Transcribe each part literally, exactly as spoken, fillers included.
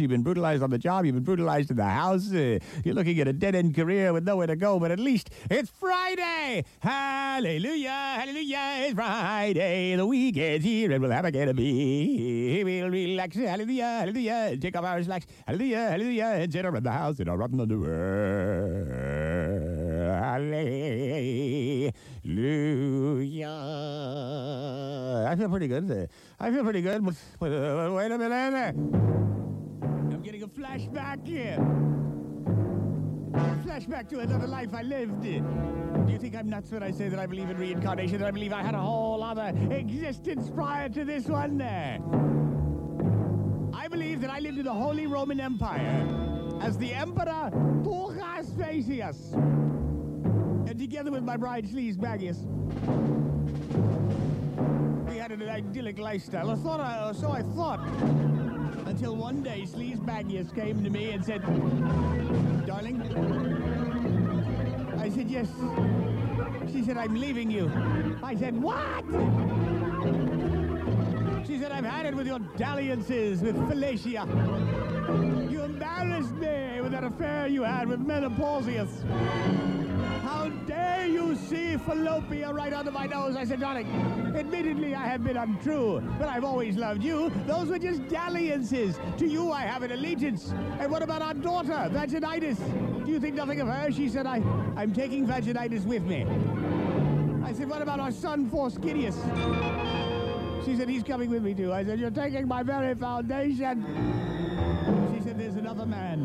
You've been brutalized on the job. You've been brutalized in the house. Uh, you're looking at a dead-end career with nowhere to go, but at least it's Friday. Hallelujah, hallelujah, it's Friday. The weekend's here and we'll have a get to be. We'll relax, hallelujah, hallelujah, take off our slacks, hallelujah, hallelujah, and sit around the house in our rotten underwear. Hallelujah. I feel pretty good. I feel pretty good, but, but uh, wait a minute. I'm getting a flashback here. Flashback to another life I lived. Do you think I'm nuts when I say that I believe in reincarnation, that I believe I had a whole other existence prior to this one? I believe that I lived in the Holy Roman Empire as the Emperor Turcas Vasius, and together with my bride Sleazebagius, we had an idyllic lifestyle. I thought I, so I thought, until one day Sleazebagius came to me and said, "Darling." I said, "Yes." She said, "I'm leaving you." I said, "What?" She said, "I've had it with your dalliances with Falacia. You embarrassed me with that affair you had with Menopausius. How dare you see fallopia right under my nose?" I said, "Darling, admittedly I have been untrue, but I've always loved you. Those were just dalliances. To you I have an allegiance. And what about our daughter, Vaginitis? Do you think nothing of her?" She said, I, I'm taking Vaginitis with me. I said, "What about our son, Forscidius?" She said, "He's coming with me too." I said, "You're taking my very foundation." She said, "There's another man."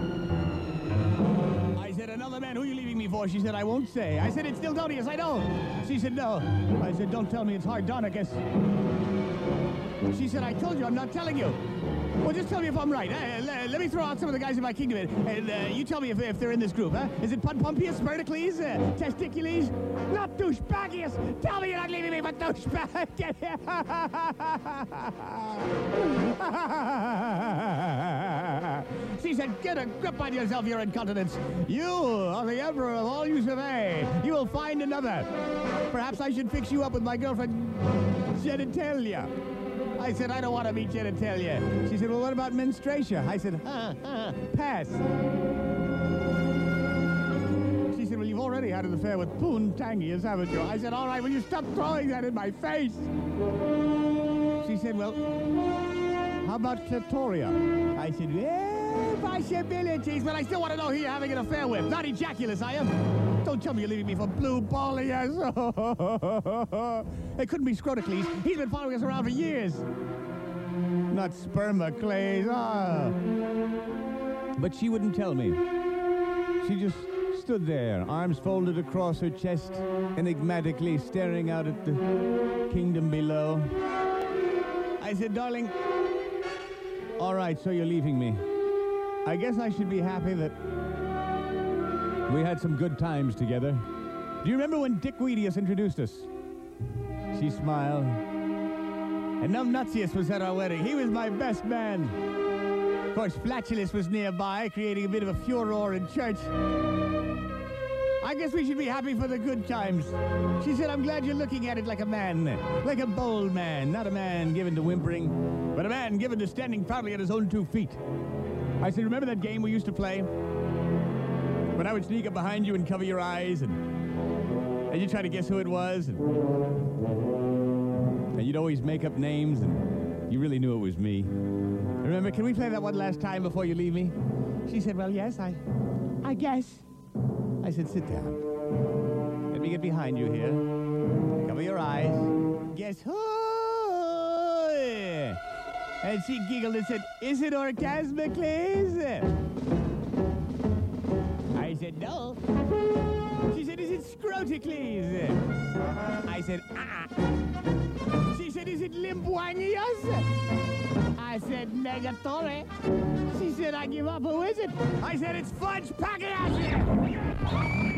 I said, "Another man? Who are you leaving me for?" She said, "I won't say." I said, "It's Dildonius, I know." She said, "No." I said, "Don't tell me it's Hardonicus." She said, "I told you, I'm not telling you." Well, just tell me if I'm right. Uh, let, let me throw out some of the guys in my kingdom, and uh, you tell me if, if they're in this group, huh? Is it Pudpumpius, Sperticles, uh, Testicules? Not Douchebagius. Tell me you're not leaving me for Douchebag. She said, "Get a grip on yourself, your incontinence. You are the emperor of all you survey. You will find another. Perhaps I should fix you up with my girlfriend, Genitalia." I said, "I don't want to meet Genitalia." She said, "Well, what about Menstratia?" I said, huh, huh, pass. She said, "Well, you've already had an affair with Poon Tangius, haven't you?" I said, "All right, will you stop throwing that in my face?" She said, "Well, how about Clitoria?" I said, "Well, possibilities, but I still want to know who you're having an affair with. Not Ejaculus, I am. Don't tell me you're leaving me for Blue Ballius." It couldn't be Scrotocles. He's been following us around for years. Not Spermacles. Ah. But she wouldn't tell me. She just stood there, arms folded across her chest, enigmatically staring out at the kingdom below. I said, "Darling, all right, so you're leaving me. I guess I should be happy that we had some good times together. Do you remember when Dick Weedius introduced us?" She smiled. "And Numbnutius was at our wedding. He was my best man. Of course, Flatulus was nearby, creating a bit of a furor in church. I guess we should be happy for the good times." She said, "I'm glad you're looking at it like a man, like a bold man, not a man given to whimpering, but a man given to standing proudly on his own two feet." I said, "Remember that game we used to play? When I would sneak up behind you and cover your eyes, and, and you'd try to guess who it was, and, and you'd always make up names, and you really knew it was me. Remember, can we play that one last time before you leave me?" She said, "Well, yes, I, I guess." I said, "Sit down. Let me get behind you here. Cover your eyes. Guess who?" And she giggled and said, "Is it Orgasmocles?" I said, "No." She said, "Is it Scroticles?" I said, "Ah." She said, "Is it Limbuangius?" I said, "Negatore." She said, "I give up. Who is it?" I said, "It's Fudge Pacquiao."